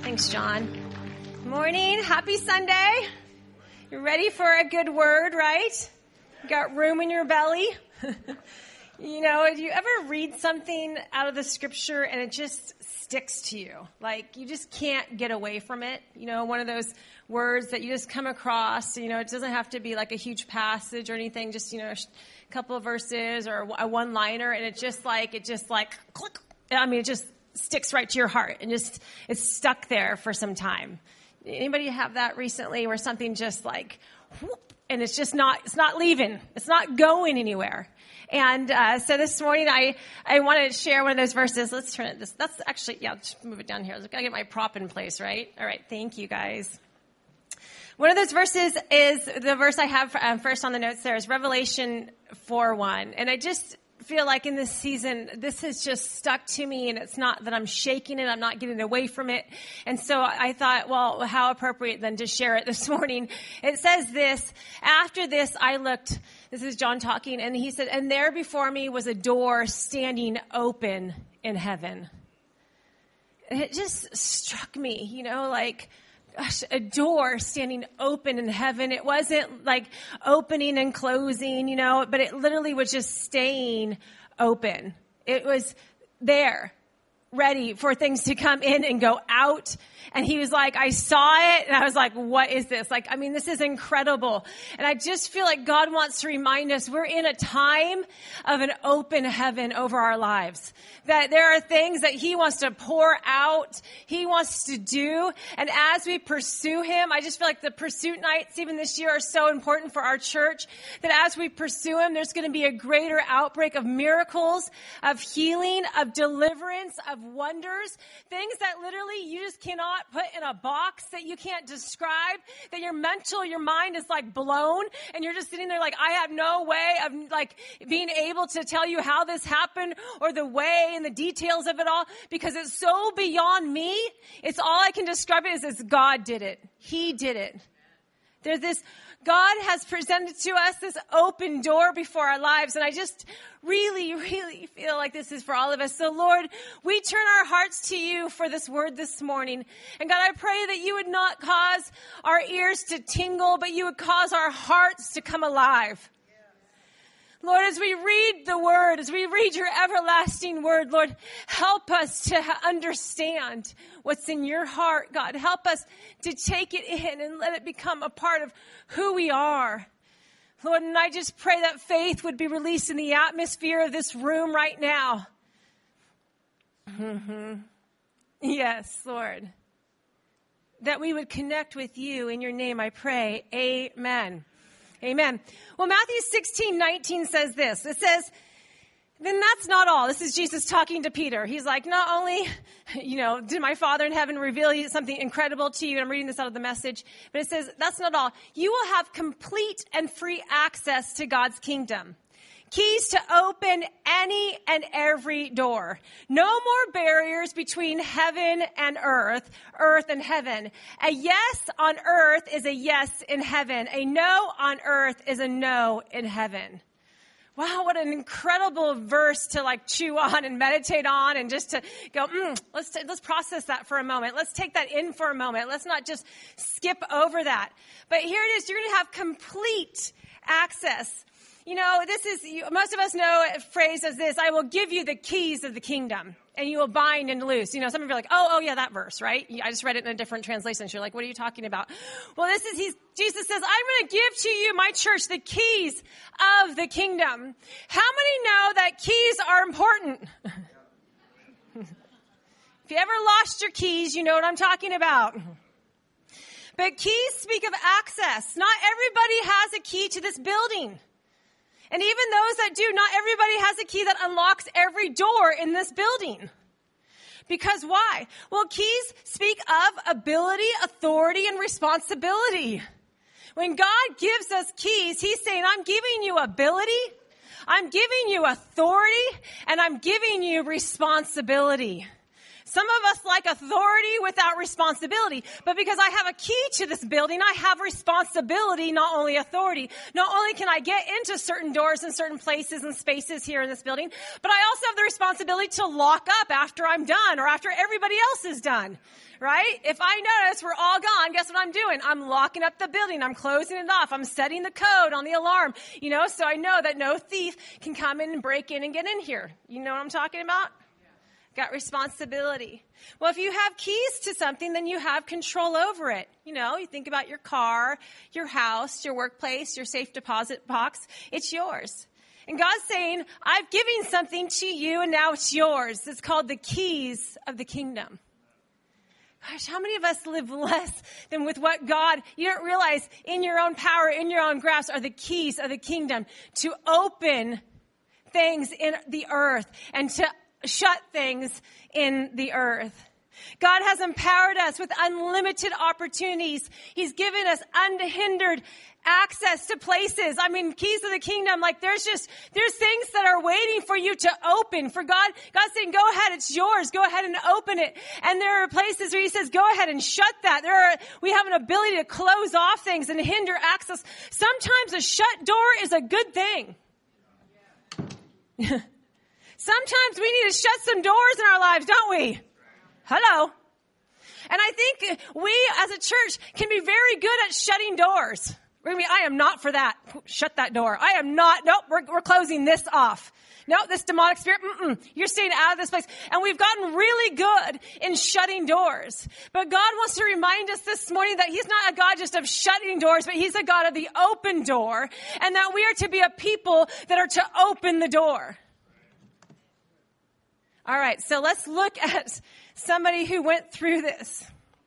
Thanks, John. Morning. Happy Sunday. You ready for a good word, right? You got room in your belly? You know, do you ever read something out of the scripture and it just sticks to you? Like, you just can't get away from it. You know, one of those words that you just come across, you know, it doesn't have to be like a huge passage or anything, just, you know, a couple of verses or a one-liner, and it just like click. I mean, it just sticks right to your heart and just it's stuck there for some time. Anybody have that recently where something just like whoop, and it's not leaving, it's not going anywhere? And so this morning I want to share one of those verses. Let's turn it. That's actually, yeah, just move it down here. I've got to get my prop in place, right? All right, thank you guys. One of those verses is the verse I have first on the notes. There is Revelation 4:1, and I just feel like in this season, this has just stuck to me, and it's not that I'm shaking it, I'm not getting away from it. And so I thought, well, how appropriate then to share it this morning. It says this: after this I looked, this is John talking, and he said, and there before me was a door standing open in heaven. And it just struck me, you know, like, gosh, a door standing open in heaven. It wasn't like opening and closing, you know, but it literally was just staying open. It was there, ready for things to come in and go out. And he was like, I saw it, and I was like, what is this? Like, I mean, this is incredible. And I just feel like God wants to remind us we're in a time of an open heaven over our lives. That there are things that he wants to pour out, he wants to do. And as we pursue him, I just feel like the pursuit nights, even this year, are so important for our church. That as we pursue him, there's going to be a greater outbreak of miracles, of healing, of deliverance, of wonders. Things that literally you just cannot put in a box, that you can't describe, that your mind is like blown, and you're just sitting there like, I have no way of like being able to tell you how this happened or the way and the details of it all, because it's so beyond me. It's all I can describe it as God did it. He did it. There's this, God has presented to us this open door before our lives. And I just really, really feel like this is for all of us. So Lord, we turn our hearts to you for this word this morning. And God, I pray that you would not cause our ears to tingle, but you would cause our hearts to come alive. Lord, as we read the word, as we read your everlasting word, Lord, help us to understand what's in your heart, God. Help us to take it in and let it become a part of who we are. Lord, and I just pray that faith would be released in the atmosphere of this room right now. Yes, Lord. That we would connect with you in your name, I pray. Amen. Amen. Well, Matthew 16:19 says this. It says, then that's not all. This is Jesus talking to Peter. He's like, not only, you know, did my Father in heaven reveal something incredible to you? And I'm reading this out of the Message. But it says, that's not all. You will have complete and free access to God's kingdom. Keys to open any and every door. No more barriers between heaven and earth and heaven. A yes on earth is a yes in heaven. A no on earth is a no in heaven. Wow, what an incredible verse to like chew on and meditate on, and just to go, let's process that for a moment. Let's take that in for a moment. Let's not just skip over that. But here it is. You're going to have complete access. You know, most of us know a phrase as this: I will give you the keys of the kingdom, and you will bind and loose. You know, some of you are like, oh yeah, that verse, right? I just read it in a different translation. So you're like, what are you talking about? Well, Jesus says, I'm going to give to you, my church, the keys of the kingdom. How many know that keys are important? If you ever lost your keys, you know what I'm talking about. But keys speak of access. Not everybody has a key to this building. And even those that do, not everybody has a key that unlocks every door in this building. Because why? Well, keys speak of ability, authority, and responsibility. When God gives us keys, he's saying, I'm giving you ability, I'm giving you authority, and I'm giving you responsibility. Some of us like authority without responsibility. But because I have a key to this building, I have responsibility, not only authority. Not only can I get into certain doors and certain places and spaces here in this building, but I also have the responsibility to lock up after I'm done or after everybody else is done. Right? If I notice we're all gone, guess what I'm doing? I'm locking up the building. I'm closing it off. I'm setting the code on the alarm, so I know that no thief can come in and break in and get in here. You know what I'm talking about? Got responsibility. Well, if you have keys to something, then you have control over it. You think about your car, your house, your workplace, your safe deposit box. It's yours. And God's saying, I've given something to you and now it's yours. It's called the keys of the kingdom. Gosh, how many of us live less than with what God, you don't realize in your own power, in your own grasp are the keys of the kingdom to open things in the earth and to shut things in the earth. God has empowered us with unlimited opportunities. He's given us unhindered access to places. Keys of the kingdom, there's things that are waiting for you to open. For God's saying, go ahead, it's yours. Go ahead and open it. And there are places where he says, go ahead and shut that. We have an ability to close off things and hinder access. Sometimes a shut door is a good thing. Sometimes we need to shut some doors in our lives, don't we? Hello. And I think we as a church can be very good at shutting doors. I am not for that. Shut that door. I am not. Nope, we're closing this off. Nope, this demonic spirit, you're staying out of this place. And we've gotten really good in shutting doors. But God wants to remind us this morning that he's not a God just of shutting doors, but he's a God of the open door. And that we are to be a people that are to open the door. All right, so let's look at somebody who went through this,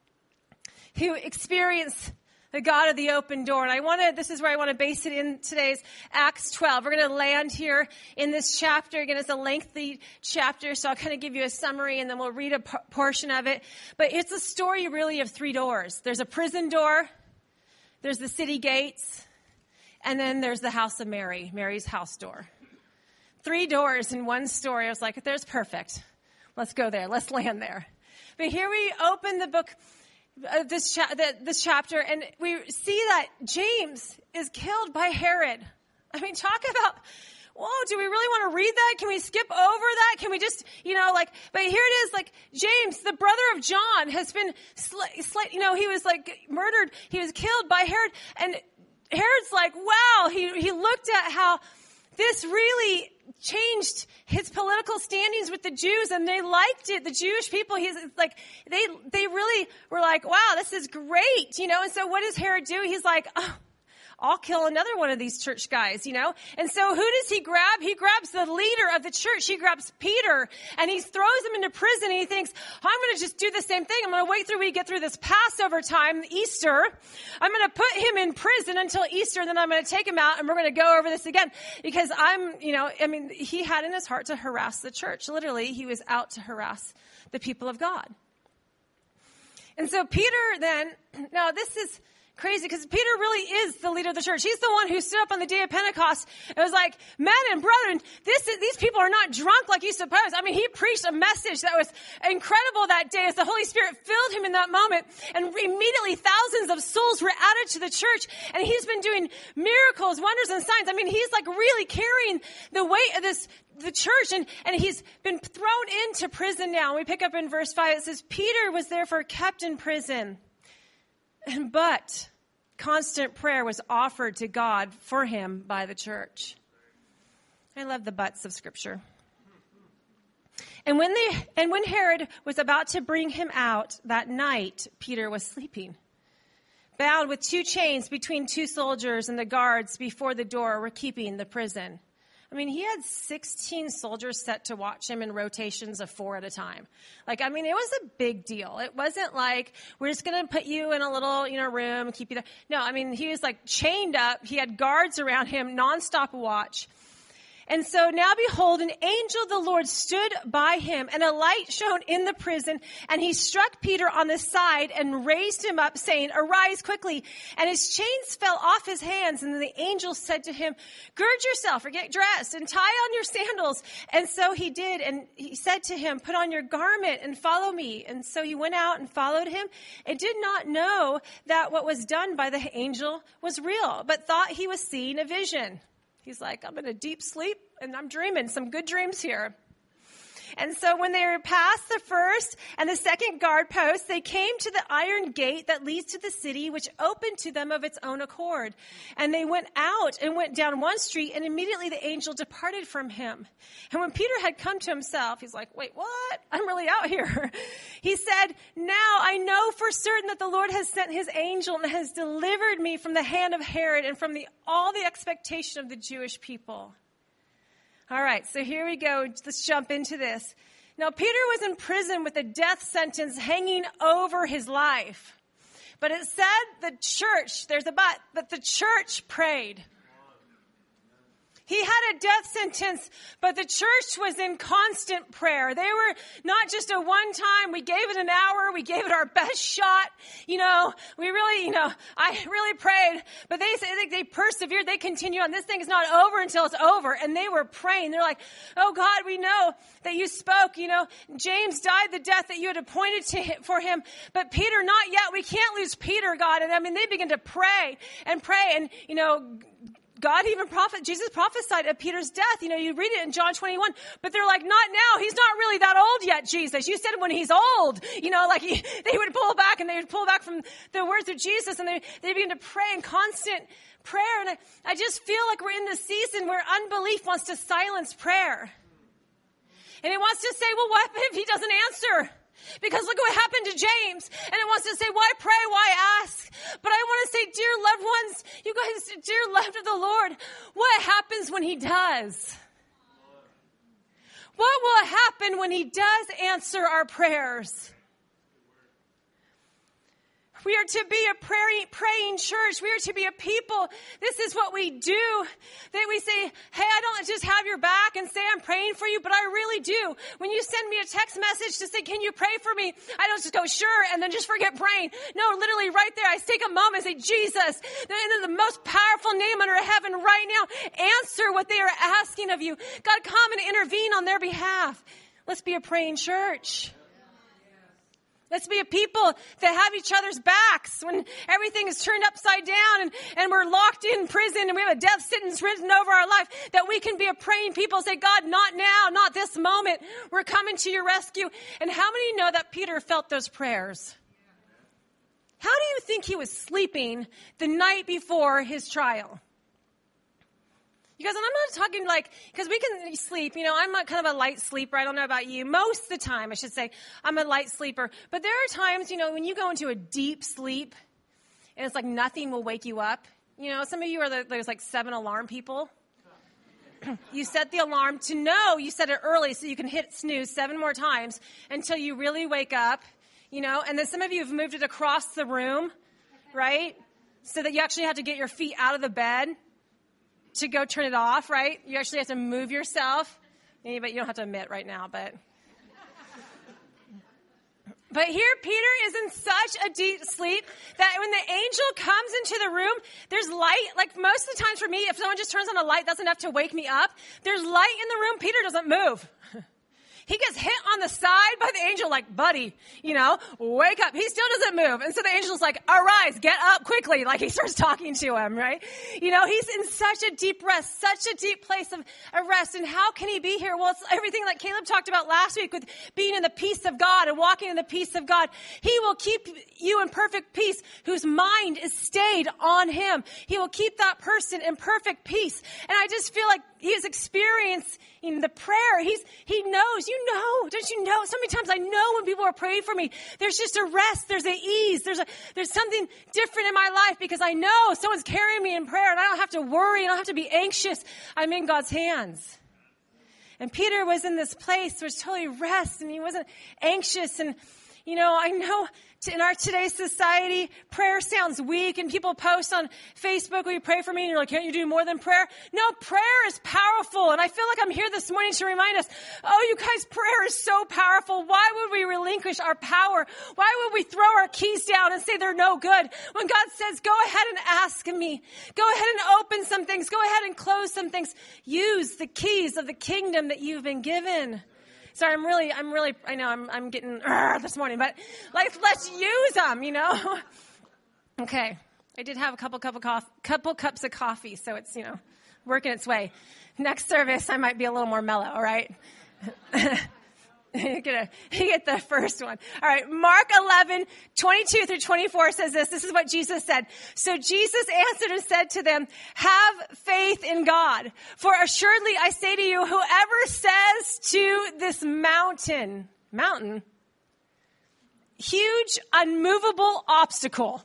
who experienced the God of the open door. And this is where I want to base it in today's Acts 12. We're going to land here in this chapter. Again, it's a lengthy chapter, so I'll kind of give you a summary and then we'll read a portion of it. But it's a story really of three doors. There's a prison door, there's the city gates, and then there's the house of Mary, Mary's house door. 3 doors in one story. I was like, there's perfect. Let's go there. Let's land there. But here we open the book, this chapter, and we see that James is killed by Herod. Talk about, whoa, do we really want to read that? Can we skip over that? Can we just, but here it is, James, the brother of John, has been, he was murdered. He was killed by Herod. And Herod's like, wow, he looked at how this really changed his political standings with the Jews, and they liked it. The Jewish people, they really were like, wow, this is great, And so what does Herod do? He's like, oh, I'll kill another one of these church guys, And so who does he grab? He grabs the leader of the church. He grabs Peter, and he throws him into prison, and he thinks, I'm going to just do the same thing. I'm going to wait till we get through this Passover time, Easter. I'm going to put him in prison until Easter, and then I'm going to take him out, and we're going to go over this again. Because he had in his heart to harass the church. Literally, he was out to harass the people of God. And so Peter then, now this is crazy because Peter really is the leader of the church. He's the one who stood up on the day of Pentecost and was like, men and brethren, these people are not drunk like you suppose. He preached a message that was incredible that day as the Holy Spirit filled him in that moment. And immediately thousands of souls were added to the church. And he's been doing miracles, wonders, and signs. He's really carrying the weight of the church, and he's been thrown into prison now. We pick up in verse 5. It says, Peter was therefore kept in prison. But constant prayer was offered to God for him by the church. I love the buts of Scripture. And when Herod was about to bring him out that night, Peter was sleeping, bound with 2 chains between 2 soldiers, and the guards before the door were keeping the prison. He had 16 soldiers set to watch him in rotations of 4 at a time. It was a big deal. It wasn't like, we're just going to put you in a little, room and keep you there. No, he was chained up. He had guards around him, nonstop watch. And so now behold, an angel of the Lord stood by him, and a light shone in the prison, and he struck Peter on the side and raised him up, saying, "Arise quickly." And his chains fell off his hands, and then the angel said to him, "Gird yourself or get dressed and tie on your sandals." And so he did, and he said to him, "Put on your garment and follow me." And so he went out and followed him, and did not know that what was done by the angel was real, but thought he was seeing a vision. He's like, I'm in a deep sleep, and I'm dreaming some good dreams here. And so when they were past the first and the second guard post, they came to the iron gate that leads to the city, which opened to them of its own accord. And they went out and went down one street, and immediately the angel departed from him. And when Peter had come to himself, he's like, wait, what? I'm really out here. He said, now I know for certain that the Lord has sent his angel and has delivered me from the hand of Herod and from all the expectation of the Jewish people. All right, so here we go. Let's jump into this. Now, Peter was in prison with a death sentence hanging over his life. But it said the church, there's a but the church prayed. He had a death sentence, but the church was in constant prayer. They were not just a one time, we gave it an hour, we gave it our best shot. We really, I really prayed, but they persevered, they continued on. This thing is not over until it's over. And they were praying. They're like, oh God, we know that you spoke, James died the death that you had appointed for him, but Peter, not yet. We can't lose Peter, God. And they began to pray, and, God Jesus prophesied of Peter's death. You read it in John 21, but they're like, not now. He's not really that old yet, Jesus. You said when he's old, they would pull back, and they would pull back from the words of Jesus, and they begin to pray in constant prayer. And I just feel like we're in this season where unbelief wants to silence prayer. And it wants to say, well, what if he doesn't answer? Because look at what happened to James. And it wants to say, why pray, why ask? But I want to say, dear loved ones, you guys, dear loved of the Lord, what happens when he does? What will happen when he does answer our prayers? We are to be a praying church. We are to be a people. This is what we do. That we say, hey, I don't just have your back and say I'm praying for you, but I really do. When you send me a text message to say, can you pray for me? I don't just go, sure, and then just forget praying. No, literally right there, I take a moment and say, Jesus, in the most powerful name under heaven right now, answer what they are asking of you. God, come and intervene on their behalf. Let's be a praying church. Let's be a people that have each other's backs when everything is turned upside down and we're locked in prison and we have a death sentence written over our life, that we can be a praying people. Say, God, not now, not this moment. We're coming to your rescue. And how many know that Peter felt those prayers? How do you think he was sleeping the night before his trial? Because I'm not talking because we can sleep, I'm kind of a light sleeper. I don't know about you. Most of the time, I should say, I'm a light sleeper. But there are times, when you go into a deep sleep and it's like nothing will wake you up. Some of you are those 7 alarm people. You set the alarm to know you set it early so you can hit snooze 7 more times until you really wake up, And then some of you have moved it across the room, right? So that you actually have to get your feet out of the bed to go turn it off, right? You actually have to move yourself. But you don't have to admit right now, but here Peter is in such a deep sleep that when the angel comes into the room, there's light. Like most of the times for me, if someone just turns on a light, that's enough to wake me up. There's light in the room. Peter doesn't move. He gets hit on the side by the angel like, buddy, wake up. He still doesn't move. And so the angel's like, arise, get up quickly. Like he starts talking to him, right? He's in such a deep rest, such a deep place of rest. And how can he be here? Well, it's everything like Caleb talked about last week with being in the peace of God and walking in the peace of God. He will keep you in perfect peace whose mind is stayed on him. He will keep that person in perfect peace. And I just feel like he is experiencing the prayer. He knows, don't you know? So many times I know when people are praying for me, there's just a rest, there's an ease, there's something different in my life because I know someone's carrying me in prayer and I don't have to worry, I don't have to be anxious. I'm in God's hands. And Peter was in this place where it's totally rest and he wasn't anxious. And I know in our today's society, prayer sounds weak, and people post on Facebook, will you pray for me? And you're like, can't you do more than prayer? No, prayer is powerful. And I feel like I'm here this morning to remind us, you guys, prayer is so powerful. Why would we relinquish our power? Why would we throw our keys down and say they're no good? When God says, go ahead and ask me. Go ahead and open some things. Go ahead and close some things. Use the keys of the kingdom that you've been given. Sorry, I know I'm getting this morning, but let's use them, Okay. I did have a couple cups of coffee, so it's, working its way. Next service, I might be a little more mellow, all right? You get the first one. All right. Mark 11:22-24 says this. This is what Jesus said. So Jesus answered and said to them, have faith in God. For assuredly I say to you, whoever says to this mountain, huge, unmovable obstacle.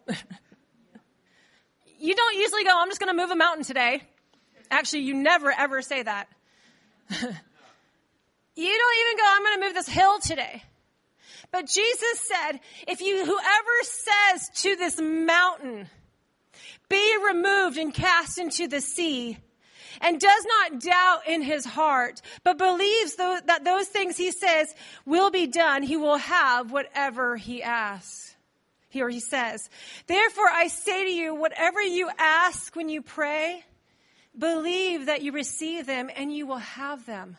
You don't usually go, I'm just going to move a mountain today. Actually, you never, ever say that. You don't even go, I'm going to move this hill today. But Jesus said, whoever says to this mountain, be removed and cast into the sea, and does not doubt in his heart, but believes that those things he says will be done, he will have whatever he asks. Here he says, therefore I say to you, whatever you ask when you pray, believe that you receive them and you will have them.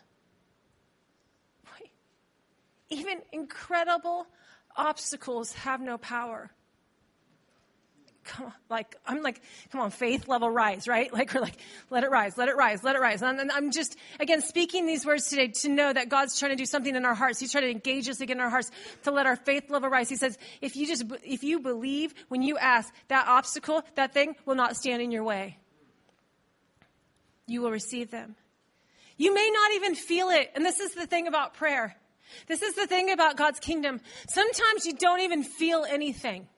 Even incredible obstacles have no power. Come on, faith level rise, right? We're like, let it rise, let it rise, let it rise. And I'm just, again, speaking these words today to know that God's trying to do something in our hearts. He's trying to engage us again in our hearts to let our faith level rise. He says, if you believe when you ask, that obstacle, that thing will not stand in your way. You will receive them. You may not even feel it. And this is the thing about prayer. This is the thing about God's kingdom. Sometimes you don't even feel anything.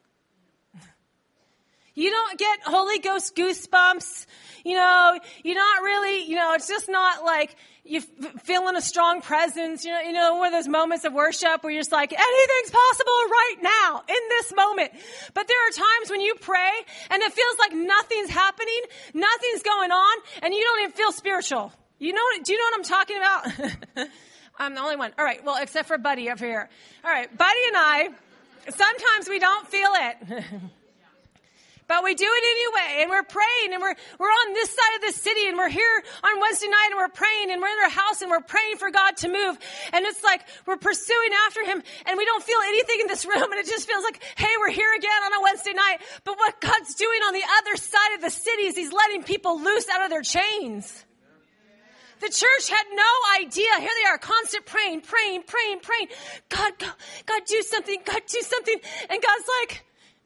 You don't get Holy Ghost goosebumps. You're not really, it's just not like you feeling a strong presence. One of those moments of worship where you're just like, anything's possible right now in this moment. But there are times when you pray and it feels like nothing's happening, nothing's going on, and you don't even feel spiritual. Do you know what I'm talking about? I'm the only one. All right. Well, except for Buddy up here. All right. Buddy and I, sometimes we don't feel it. But we do it anyway. And we're praying. And we're on this side of the city. And we're here on Wednesday night. And we're praying. And we're in our house. And we're praying for God to move. And it's like we're pursuing after him. And we don't feel anything in this room. And it just feels like, hey, we're here again on a Wednesday night. But what God's doing on the other side of the city is he's letting people loose out of their chains. The church had no idea. Here they are, constant praying. God, do something. God, do something. And God's like,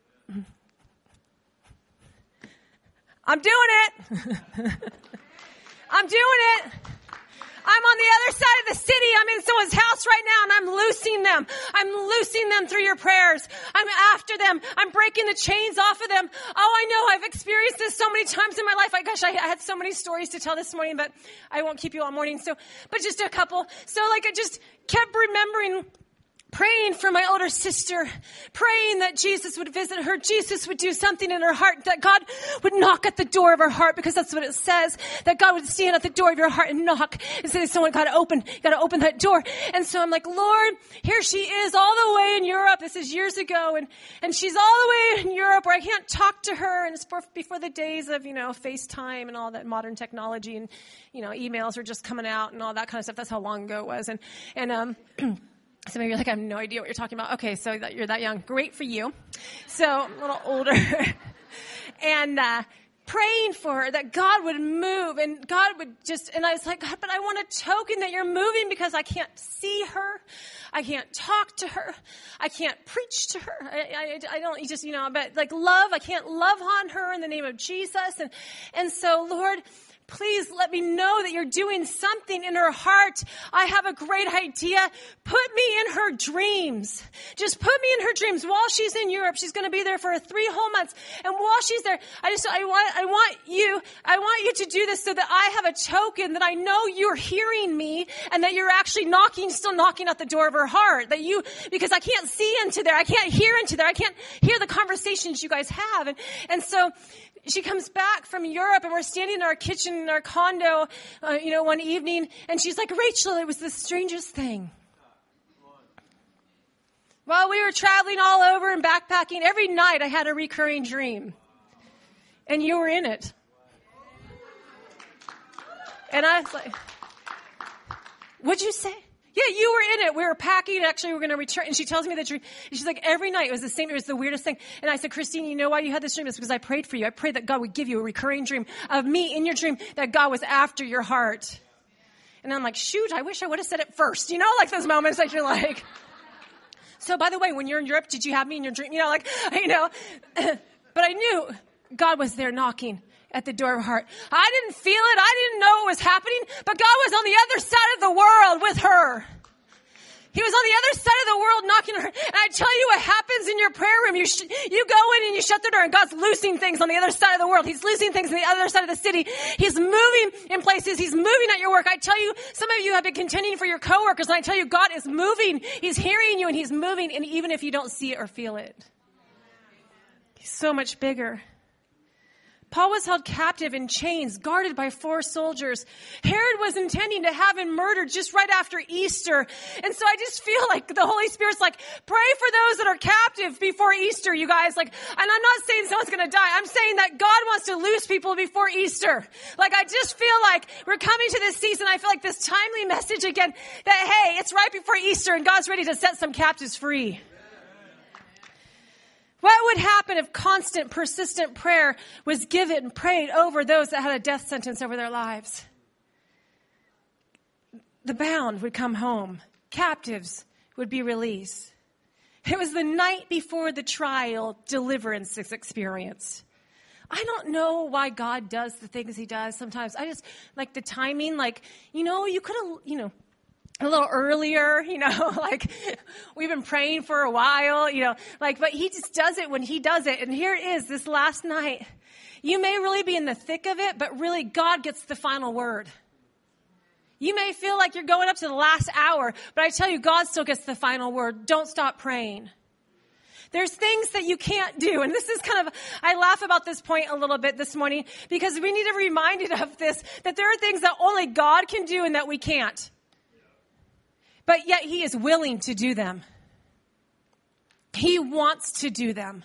I'm doing it. I'm doing it. I'm on the other side of the city. I'm in someone's house right now and I'm loosing them. I'm loosing them through your prayers. I'm after them. I'm breaking the chains off of them. Oh, I know. I've experienced this so many times in my life. I had so many stories to tell this morning, but I won't keep you all morning. But just a couple. I just kept remembering praying for my older sister, praying that Jesus would visit her, Jesus would do something in her heart, that God would knock at the door of her heart, because that's what it says, that God would stand at the door of your heart and knock and say, someone got to open that door. And so I'm like, Lord, here she is all the way in Europe. This is years ago. And she's all the way in Europe where I can't talk to her. And it's before the days of, FaceTime and all that modern technology, and, emails are just coming out and all that kind of stuff. That's how long ago it was. So maybe you're like, I have no idea what you're talking about. Okay, so you're that young. Great for you. So a little older. And praying for her that God would move and God would and I was like, God, but I want a token that you're moving, because I can't see her. I can't talk to her. I can't preach to her. I don't, but love, I can't love on her in the name of Jesus. And so, Lord, please let me know that you're doing something in her heart. I have a great idea. Put me in her dreams. Just put me in her dreams while she's in Europe. She's going to be there for 3 whole months. And while she's there, I want you to do this so that I have a token that I know you're hearing me and that you're actually still knocking at the door of her heart. Because I can't see into there. I can't hear into there. I can't hear the conversations you guys have. And so she comes back from Europe, and we're standing in our kitchen in our condo, one evening, and she's like, Rachel, it was the strangest thing. While we were traveling all over and backpacking, every night I had a recurring dream. And you were in it. And I was like, what'd you say? Yeah, you were in it. We were packing. Actually, we were going to return. And she tells me the dream. And she's like, every night it was the same. It was the weirdest thing. And I said, Christine, you know why you had this dream? It's because I prayed for you. I prayed that God would give you a recurring dream of me in your dream, that God was after your heart. And I'm like, shoot, I wish I would have said it first. Like those moments that you're like. So by the way, when you're in Europe, did you have me in your dream? But I knew God was there knocking at the door of her heart. I didn't feel it. I didn't know what was happening, but God was on the other side of the world with her. He was on the other side of the world knocking her. And I tell you what happens in your prayer room. You go in and you shut the door, and God's loosing things on the other side of the world. He's loosing things on the other side of the city. He's moving in places. He's moving at your work. I tell you, some of you have been contending for your coworkers, and I tell you, God is moving. He's hearing you, and he's moving. And even if you don't see it or feel it, he's so much bigger. Paul was held captive in chains, guarded by 4 soldiers. Herod was intending to have him murdered just right after Easter. And so I just feel like the Holy Spirit's like, pray for those that are captive before Easter, you guys. And I'm not saying someone's going to die. I'm saying that God wants to loose people before Easter. I just feel like we're coming to this season. I feel like this timely message again that, hey, it's right before Easter and God's ready to set some captives free. What would happen if constant, persistent prayer was given, prayed over those that had a death sentence over their lives? The bound would come home. Captives would be released. It was the night before the trial deliverance experience. I don't know why God does the things he does sometimes. I just like the timing. You could have, a little earlier, we've been praying for a while, but he just does it when he does it. And here it is, this last night. You may really be in the thick of it, but really God gets the final word. You may feel like you're going up to the last hour, but I tell you, God still gets the final word. Don't stop praying. There's things that you can't do. And this is I laugh about this point a little bit this morning because we need to be reminded of this, that there are things that only God can do and that we can't. But yet he is willing to do them. He wants to do them.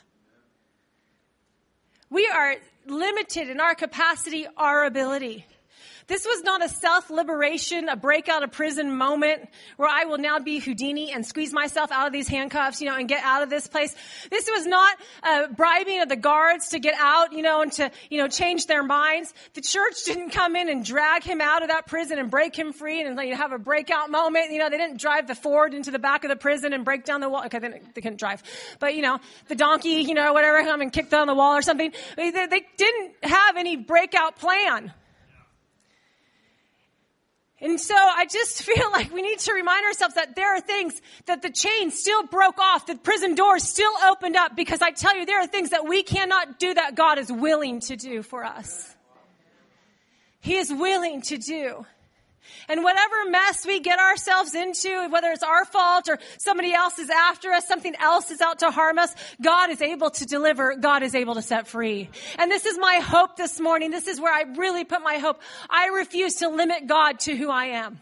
We are limited in our capacity, our ability. This was not a self-liberation, a break out of prison moment where I will now be Houdini and squeeze myself out of these handcuffs, and get out of this place. This was not bribing of the guards to get out, and to, change their minds. The church didn't come in and drag him out of that prison and break him free and have a breakout moment. They didn't drive the Ford into the back of the prison and break down the wall. Okay, they couldn't drive. But, the donkey, whatever, come and kick down the wall or something. They didn't have any breakout plan. And so I just feel like we need to remind ourselves that there are things that the chains still broke off, the prison doors still opened up, because I tell you, there are things that we cannot do that God is willing to do for us. He is willing to do. And whatever mess we get ourselves into, whether it's our fault or somebody else is after us, something else is out to harm us, God is able to deliver. God is able to set free. And this is my hope this morning. This is where I really put my hope. I refuse to limit God to who I am.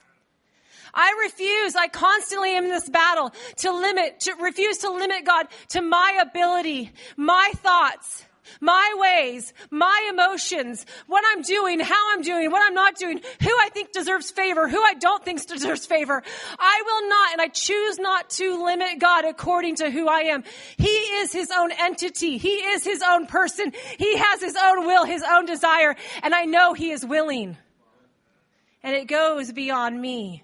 I constantly am in this battle to refuse to limit God to my ability, my thoughts, my ways, my emotions, what I'm doing, how I'm doing, what I'm not doing, who I think deserves favor, who I don't think deserves favor. I will not, and I choose not to limit God according to who I am. He is his own entity. He is his own person. He has his own will, his own desire, and I know he is willing. And it goes beyond me.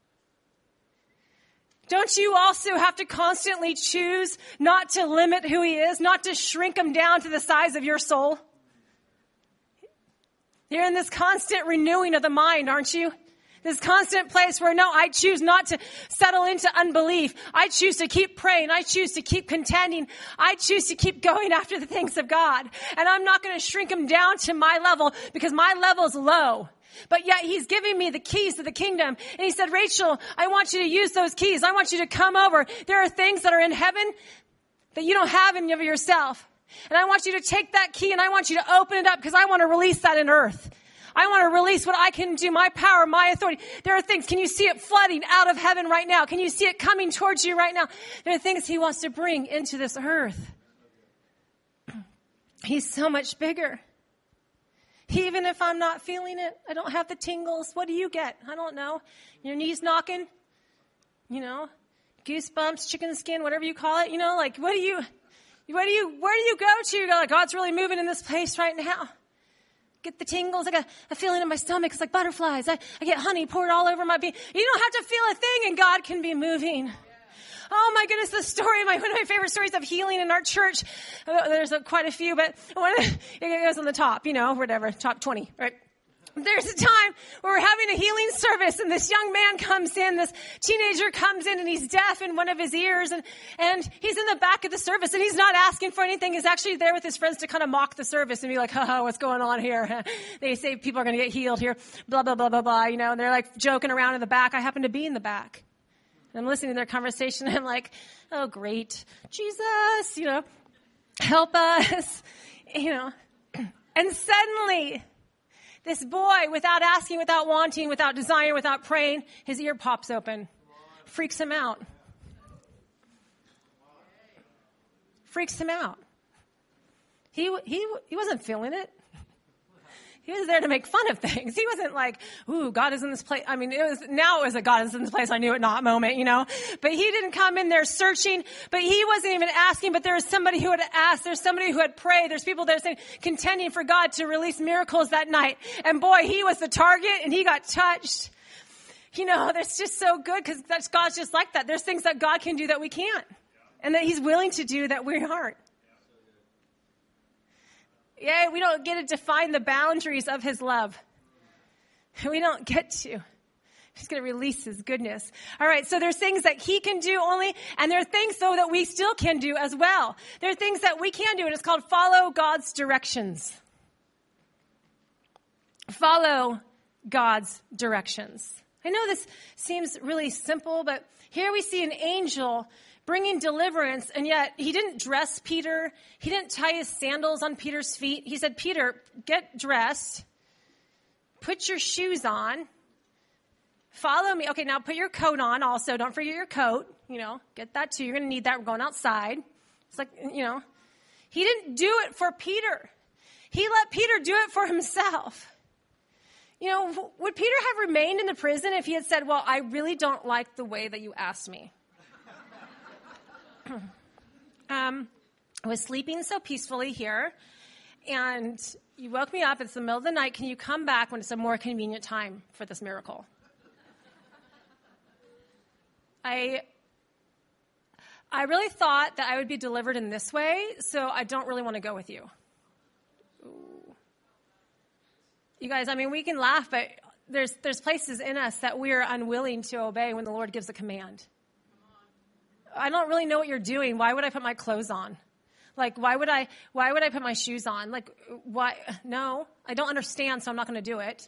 Don't you also have to constantly choose not to limit who he is, not to shrink him down to the size of your soul? You're in this constant renewing of the mind, aren't you? This constant place where, no, I choose not to settle into unbelief. I choose to keep praying. I choose to keep contending. I choose to keep going after the things of God. And I'm not going to shrink them down to my level because my level is low. But yet he's giving me the keys to the kingdom. And he said, Rachel, I want you to use those keys. I want you to come over. There are things that are in heaven that you don't have in of yourself. And I want you to take that key and I want you to open it up because I want to release that in earth. I want to release what I can do, my power, my authority. There are things, can you see it flooding out of heaven right now? Can you see it coming towards you right now? There are things he wants to bring into this earth. He's so much bigger. Even if I'm not feeling it, I don't have the tingles. What do you get? I don't know. Your knees knocking, goosebumps, chicken skin, whatever you call it, like where do you go to? You go like, God's really moving in this place right now. Get the tingles. I got a feeling in my stomach. It's like butterflies. I get honey poured all over my being. You don't have to feel a thing and God can be moving. Oh my goodness, the story, one of my favorite stories of healing in our church. There's quite a few, but it goes on the top, whatever, top 20, right? There's a time where we're having a healing service and this young man comes in, this teenager comes in and he's deaf in one of his ears and he's in the back of the service and he's not asking for anything. He's actually there with his friends to kind of mock the service and be like, haha, what's going on here? They say people are going to get healed here, blah, blah, blah, blah, blah, and they're like joking around in the back. I happen to be in the back. And I'm listening to their conversation and I'm like, oh, great. Jesus, help us, And suddenly, this boy, without asking, without wanting, without desire, without praying, his ear pops open. Freaks him out. Freaks him out. He wasn't feeling it. He was there to make fun of things. He wasn't like, ooh, God is in this place. I mean, it was a God is in this place. I knew it not moment, But he didn't come in there searching, but he wasn't even asking, but there was somebody who had asked. There's somebody who had prayed. There's people that are contending for God to release miracles that night. And boy, he was the target and he got touched. That's just so good because God's just like that. There's things that God can do that we can't and that he's willing to do that we aren't. Yeah, we don't get to define the boundaries of his love. We don't get to. He's going to release his goodness. All right, so there's things that he can do only, and there are things, though, that we still can do as well. There are things that we can do, and it's called follow God's directions. Follow God's directions. I know this seems really simple, but here we see an angel bringing deliverance, and yet he didn't dress Peter. He didn't tie his sandals on Peter's feet. He said, Peter, get dressed. Put your shoes on. Follow me. Okay, now put your coat on also. Don't forget your coat. Get that too. You're going to need that. We're going outside. It's like, he didn't do it for Peter. He let Peter do it for himself. Would Peter have remained in the prison if he had said, well, I really don't like the way that you asked me? I was sleeping so peacefully here, and you woke me up. It's the middle of the night. Can you come back when it's a more convenient time for this miracle? I really thought that I would be delivered in this way, so I don't really want to go with you. Ooh. You guys, we can laugh, but there's places in us that we are unwilling to obey when the Lord gives a command. I don't really know what you're doing. Why would I put my clothes on? Like, why would I put my shoes on? Like, why? No, I don't understand, so I'm not going to do it.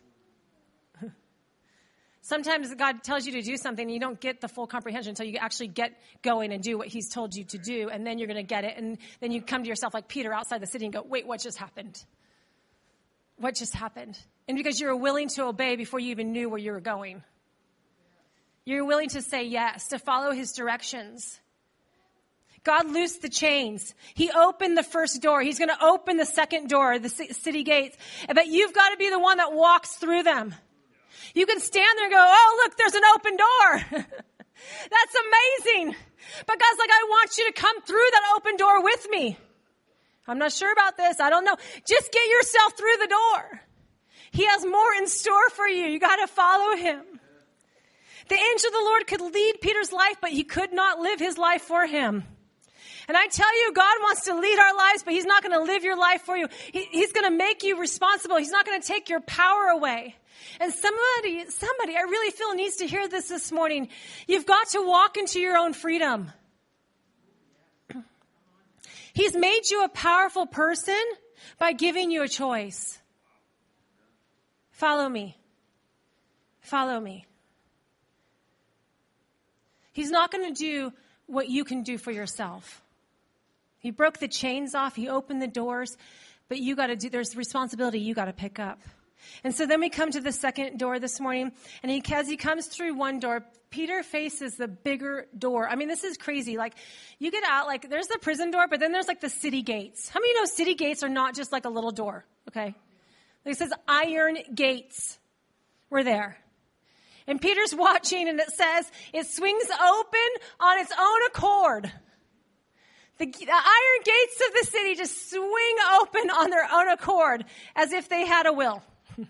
Sometimes God tells you to do something and you don't get the full comprehension until you actually get going and do what he's told you to do, and then you're going to get it, and then you come to yourself like Peter outside the city and go, wait, what just happened? What just happened? And because you were willing to obey before you even knew where you were going. You're willing to say yes, to follow his directions. God loosed the chains. He opened the first door. He's going to open the second door, the city gates. But you've got to be the one that walks through them. You can stand there and go, oh, look, there's an open door. That's amazing. But God's like, I want you to come through that open door with me. I'm not sure about this. I don't know. Just get yourself through the door. He has more in store for you. You got to follow him. The angel of the Lord could lead Peter's life, but he could not live his life for him. And I tell you, God wants to lead our lives, but he's not going to live your life for you. He's going to make you responsible. He's not going to take your power away. And somebody, I really feel needs to hear this morning. You've got to walk into your own freedom. He's made you a powerful person by giving you a choice. Follow me. Follow me. He's not going to do what you can do for yourself. He broke the chains off. He opened the doors. But there's responsibility you got to pick up. And so then we come to the second door this morning. And as he comes through one door, Peter faces the bigger door. I mean, this is crazy. Like, you get out, like, there's the prison door, but then there's, like, the city gates. How many of you know city gates are not just, like, a little door? Okay? It says iron gates were there. And Peter's watching, and it says it swings open on its own accord. The iron gates of the city just swing open on their own accord as if they had a will.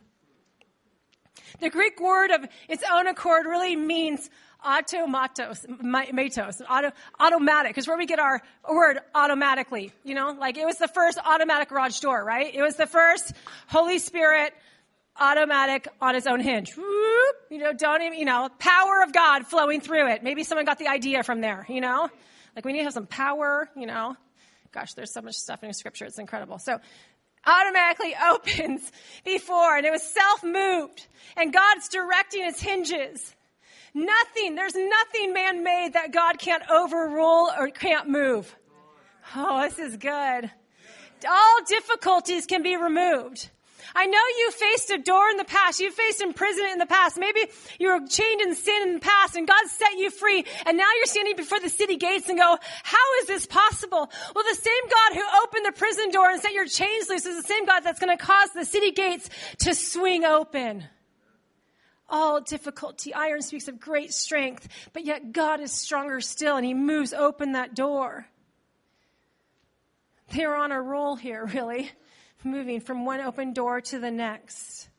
The Greek word of its own accord really means automatos, automatic, is where we get our word automatically. You know, like it was the first automatic garage door, right? It was the first Holy Spirit automatic on its own hinge. Whoop, power of God flowing through it. Maybe someone got the idea from there, Like we need to have some power, Gosh, there's so much stuff in Scripture. It's incredible. So automatically opens before, and it was self-moved, and God's directing its hinges. There's nothing man-made that God can't overrule or can't move. Oh, this is good. All difficulties can be removed. I know you faced a door in the past. You faced imprisonment in the past. Maybe you were chained in sin in the past and God set you free. And now you're standing before the city gates and go, how is this possible? Well, the same God who opened the prison door and set your chains loose is the same God that's going to cause the city gates to swing open. All difficulty. Iron speaks of great strength, but yet God is stronger still and he moves open that door. They're on a roll here, really. Moving from one open door to the next.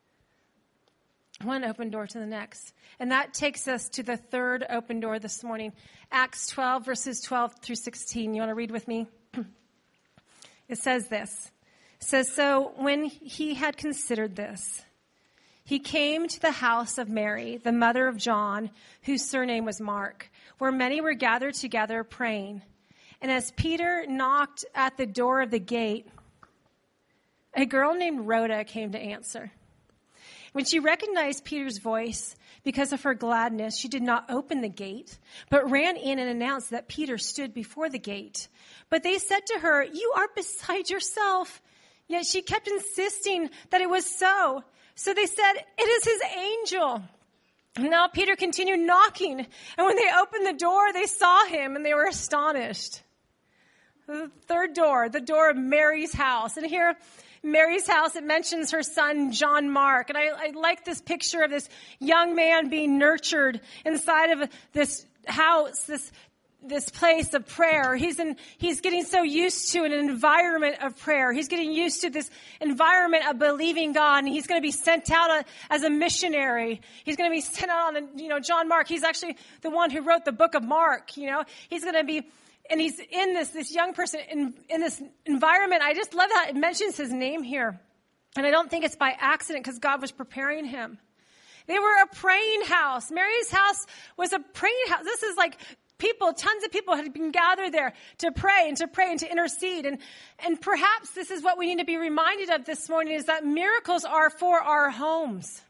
One open door to the next. And that takes us to the third open door this morning. Acts 12, verses 12 through 16. You want to read with me? It says this. It says, so when he had considered this, he came to the house of Mary, the mother of John, whose surname was Mark, where many were gathered together praying. And as Peter knocked at the door of the gate, a girl named Rhoda came to answer. When she recognized Peter's voice, because of her gladness, she did not open the gate, but ran in and announced that Peter stood before the gate. But they said to her, you are beside yourself. Yet she kept insisting that it was so. So they said, it is his angel. And now Peter continued knocking. And when they opened the door, they saw him and they were astonished. The third door, the door of Mary's house. And here, Mary's house, it mentions her son, John Mark. And I like this picture of this young man being nurtured inside of this house, this place of prayer. He's getting so used to an environment of prayer. He's getting used to this environment of believing God. And he's going to be sent out as a missionary. He's going to be sent out on, John Mark. He's actually the one who wrote the book of Mark. He's going to be, and he's in this young person in this environment. I just love how it mentions his name here. And I don't think it's by accident because God was preparing him. They were a praying house. Mary's house was a praying house. This is like tons of people had been gathered there to pray and to intercede. And perhaps this is what we need to be reminded of this morning is that miracles are for our homes.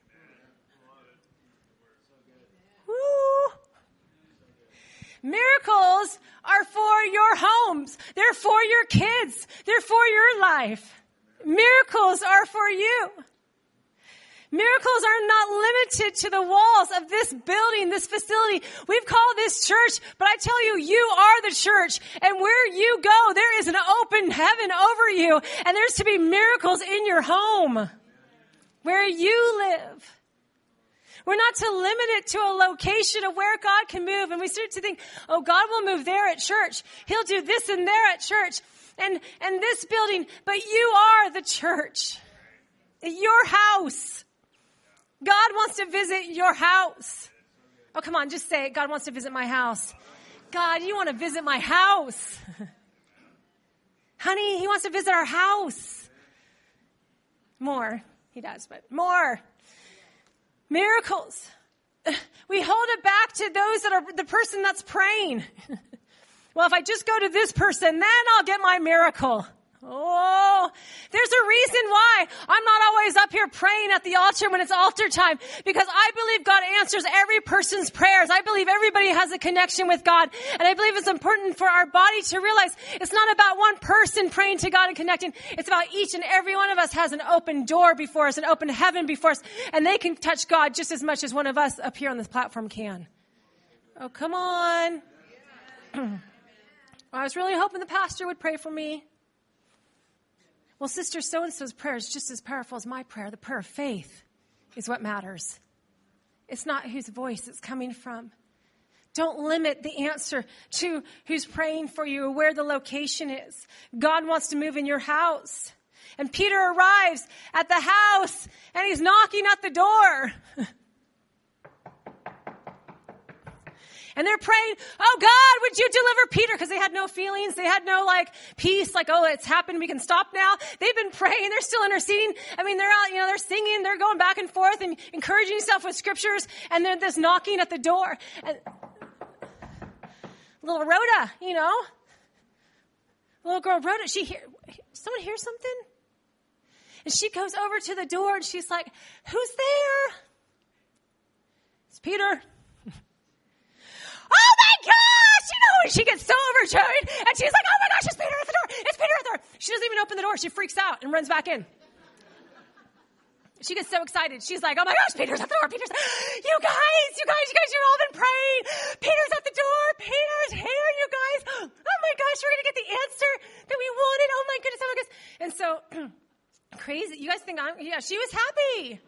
Woo. Miracles are for your homes. They're for your kids. They're for your life. Miracles are for you. Miracles are not limited to the walls of this building, this facility. We've called this church, but I tell you, you are the church. And where you go, there is an open heaven over you. And there's to be miracles in your home, where you live. We're not to limit it to a location of where God can move. And we start to think, oh, God will move there at church. He'll do this and there at church and this building. But you are the church, your house. God wants to visit your house. Oh, come on, just say it. God wants to visit my house. God, you want to visit my house. Honey, he wants to visit our house. More. He does, but more. Miracles. We hold it back to those that are the person that's praying. Well, if I just go to this person, then I'll get my miracle. Oh, there's a reason why I'm not always up here praying at the altar when it's altar time, because I believe God answers every person's prayers. I believe everybody has a connection with God, and I believe it's important for our body to realize it's not about one person praying to God and connecting. It's about each and every one of us has an open door before us, an open heaven before us, and they can touch God just as much as one of us up here on this platform can. Oh, come on. I was really hoping the pastor would pray for me. Well, Sister so-and-so's prayer is just as powerful as my prayer. The prayer of faith is what matters. It's not whose voice it's coming from. Don't limit the answer to who's praying for you or where the location is. God wants to move in your house. And Peter arrives at the house and he's knocking at the door. And they're praying, oh God, would you deliver Peter? Because they had no feelings. They had no peace, oh, it's happened. We can stop now. They've been praying. They're still interceding. I mean, they're out, they're singing. They're going back and forth and encouraging yourself with scriptures. And then this knocking at the door. And little Rhoda, little girl Rhoda, someone hears something? And she goes over to the door and she's like, who's there? It's Peter. Oh my gosh, and she gets so overjoyed, and she's like, oh my gosh, it's Peter at the door, it's Peter at the door. She doesn't even open the door, she freaks out and runs back in. She gets so excited, she's like, oh my gosh, Peter's at the door, you guys, you've all been praying, Peter's at the door, Peter's here, you guys, oh my gosh, we're going to get the answer that we wanted, oh my goodness, And so, crazy, you guys think she was happy.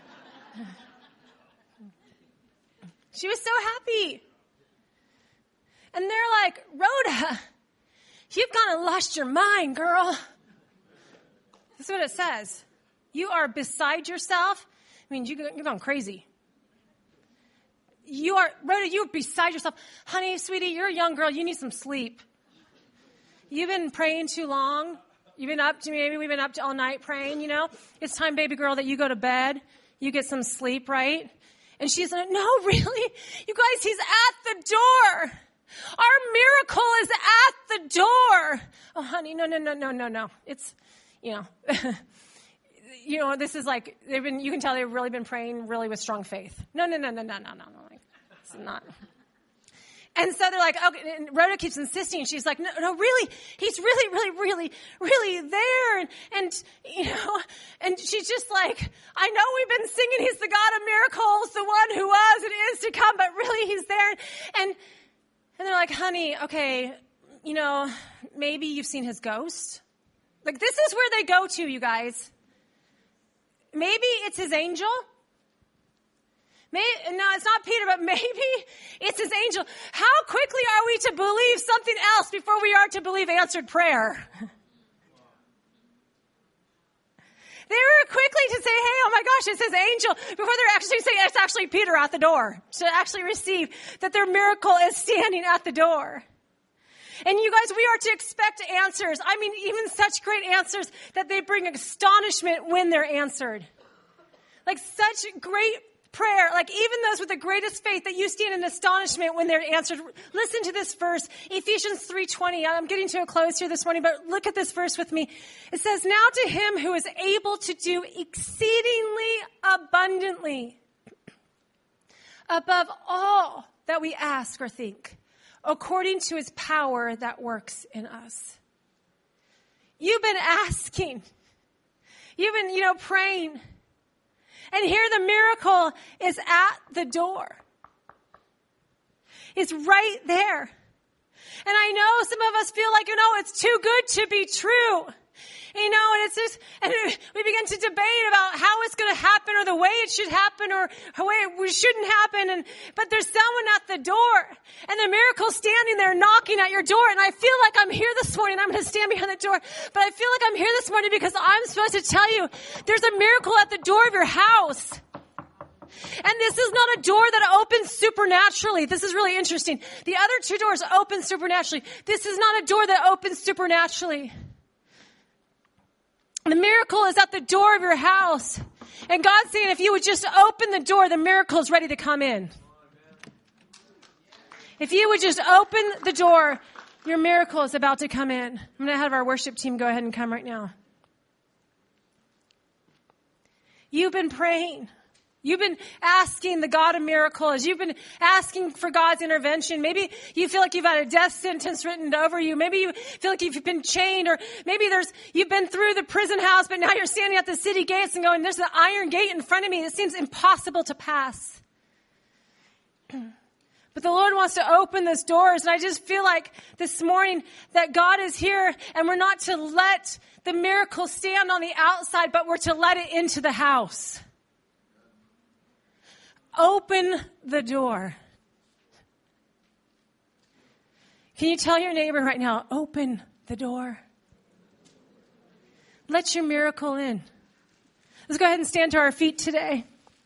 She was so happy. And they're like, Rhoda, you've kind of lost your mind, girl. That's what it says. You are beside yourself. I mean, you're going crazy. Rhoda, you're beside yourself. Honey, sweetie, you're a young girl. You need some sleep. You've been praying too long. We've been up all night praying, It's time, baby girl, that you go to bed. You get some sleep, right? And she's like, no, really? You guys, he's at the door. Our miracle is at the door. Oh, honey, no. It's, this is you can tell they've really been praying really with strong faith. No. It's not. And so they're like, okay, and Rhoda keeps insisting. She's like, no, really, he's really there. And she's just like, I know we've been singing he's the God of miracles, the one who was and is to come, but really he's there. And they're like, honey, okay, maybe you've seen his ghost. This is where they go to, you guys. Maybe it's his angel. No, it's not Peter, but maybe it's his angel. How quickly are we to believe something else before we are to believe answered prayer? They were quickly to say, hey, oh my gosh, it's his angel, before they're actually saying it's actually Peter at the door, to actually receive that their miracle is standing at the door. And you guys, we are to expect answers. I mean, even such great answers that they bring astonishment when they're answered. Such great prayer, even those with the greatest faith, that you stand in astonishment when they're answered. Listen to this verse, Ephesians 3:20. I'm getting to a close here this morning, but look at this verse with me. It says, now to him who is able to do exceedingly abundantly above all that we ask or think, according to his power that works in us. You've been asking. You've been, praying. And here the miracle is at the door. It's right there. And I know some of us feel like, it's too good to be true. And it's just, and we begin to debate about how it's going to happen or the way it should happen or the way it shouldn't happen. But there's someone at the door and the miracle's standing there knocking at your door. And I feel like I'm here this morning. I'm going to stand behind the door. But I feel like I'm here this morning because I'm supposed to tell you there's a miracle at the door of your house. And this is not a door that opens supernaturally. This is really interesting. The other two doors open supernaturally. This is not a door that opens supernaturally. The miracle is at the door of your house. And God's saying if you would just open the door, the miracle is ready to come in. If you would just open the door, your miracle is about to come in. I'm going to have our worship team go ahead and come right now. You've been praying. You've been asking the God of miracles. You've been asking for God's intervention. Maybe you feel like you've had a death sentence written over you. Maybe you feel like you've been chained, or maybe you've been through the prison house, but now you're standing at the city gates and going, there's the iron gate in front of me. It seems impossible to pass. But the Lord wants to open those doors. And I just feel like this morning that God is here, and we're not to let the miracle stand on the outside, but we're to let it into the house. Open the door. Can you tell your neighbor right now, open the door? Let your miracle in. Let's go ahead and stand to our feet today.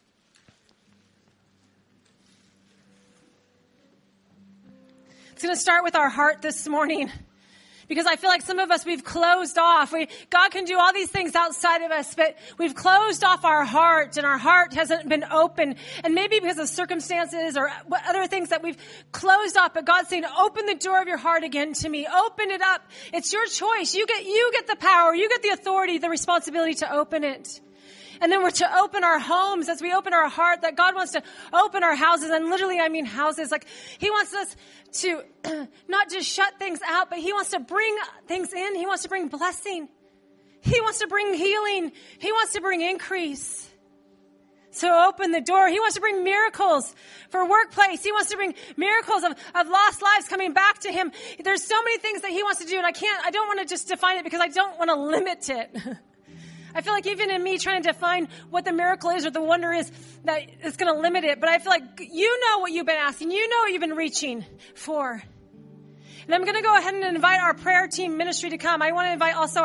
It's going to start with our heart this morning, because I feel like some of us, we've closed off. God can do all these things outside of us, but we've closed off our heart, and our heart hasn't been open. And maybe because of circumstances or other things that we've closed off, but God's saying, open the door of your heart again to me. Open it up. It's your choice. You get the power. You get the authority, the responsibility to open it. And then we're to open our homes as we open our heart, that God wants to open our houses. And literally, I mean houses. Like He wants us to not just shut things out, but He wants to bring things in. He wants to bring blessing. He wants to bring healing. He wants to bring increase. So open the door. He wants to bring miracles for workplace. He wants to bring miracles of lost lives coming back to Him. There's so many things that He wants to do, and I don't want to just define it, because I don't want to limit it. I feel like even in me trying to define what the miracle is or the wonder is, that it's going to limit it. But I feel like you know what you've been asking. You know what you've been reaching for. And I'm going to go ahead and invite our prayer team ministry to come. I want to invite also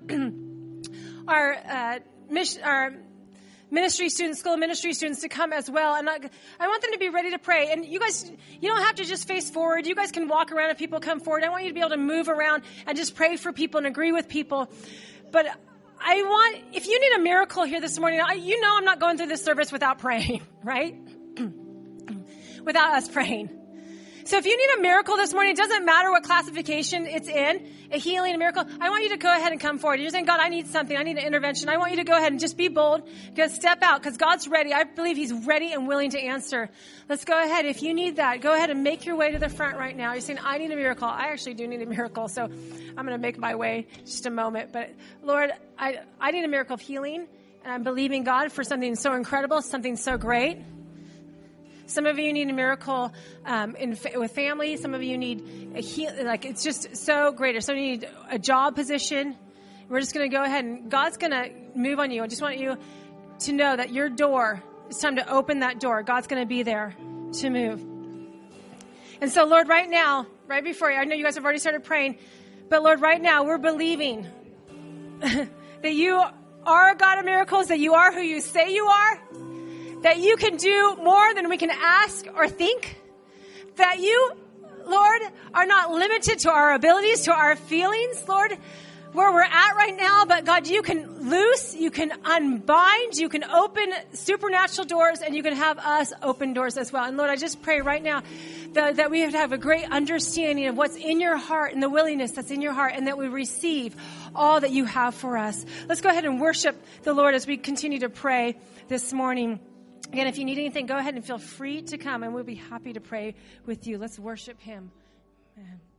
our ministry students, school of ministry students to come as well. And I want them to be ready to pray. And you guys, you don't have to just face forward. You guys can walk around if people come forward. I want you to be able to move around and just pray for people and agree with people. But if you need a miracle here this morning, you know I'm not going through this service without praying, right? Without us praying. So if you need a miracle this morning, it doesn't matter what classification it's in, a healing, a miracle, I want you to go ahead and come forward. You're saying, God, I need something. I need an intervention. I want you to go ahead and just be bold. Just step out, because God's ready. I believe He's ready and willing to answer. Let's go ahead. If you need that, go ahead and make your way to the front right now. You're saying, I need a miracle. I actually do need a miracle, so I'm going to make my way just a moment. But Lord, I need a miracle of healing, and I'm believing God for something so incredible, something so great. Some of you need a miracle with family. Some of you need it's just so great. Or some of you need a job position. We're just going to go ahead, and God's going to move on you. I just want you to know that your door, it's time to open that door. God's going to be there to move. And so, Lord, right now, right before you, I know you guys have already started praying, but Lord, right now, we're believing that you are a God of miracles, that you are who you say you are, that you can do more than we can ask or think, that you, Lord, are not limited to our abilities, to our feelings, Lord, where we're at right now, but God, you can loose, you can unbind, you can open supernatural doors, and you can have us open doors as well. And Lord, I just pray right now that we would have a great understanding of what's in your heart and the willingness that's in your heart, and that we receive all that you have for us. Let's go ahead and worship the Lord as we continue to pray this morning. Again, if you need anything, go ahead and feel free to come, and we'll be happy to pray with you. Let's worship Him. Amen.